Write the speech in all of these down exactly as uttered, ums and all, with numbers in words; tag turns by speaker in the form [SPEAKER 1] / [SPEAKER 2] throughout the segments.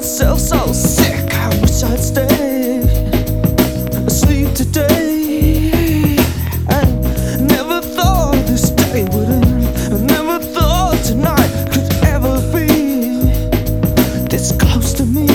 [SPEAKER 1] myself so sick. I wish I'd stay asleep today. I never thought this day would end. I never thought tonight could ever be this close to me.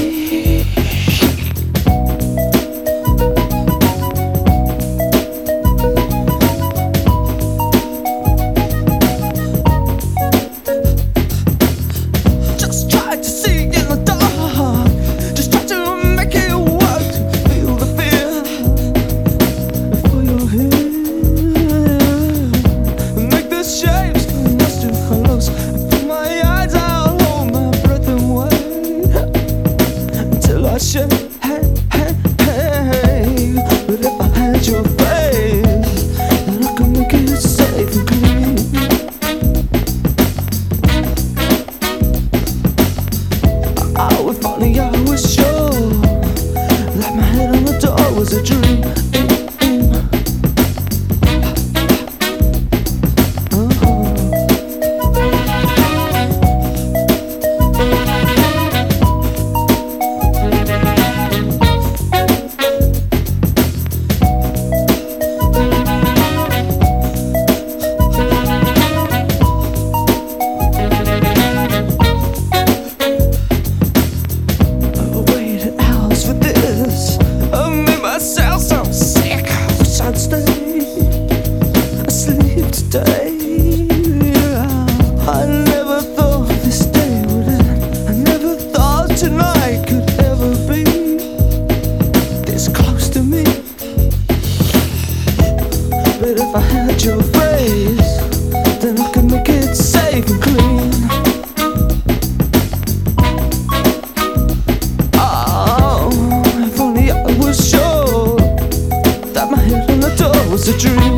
[SPEAKER 1] Just try to see in the dark, just try to make it work, to feel the fear before you're here. Make the shapes come much too close. Put my eyes out, hold my breath and wait until I shake. Hey, hey, hey. But if I had your face, then I could make it safe and clean. I was funny, I was sure, like my head on the door was a dream. Myself so sick, I wish I'd stay asleep today. I never thought this day would end. I never thought tonight could ever be this close to me. But if I had your face, then I could make it safe and clean. Oh, if only I was sure was a dream.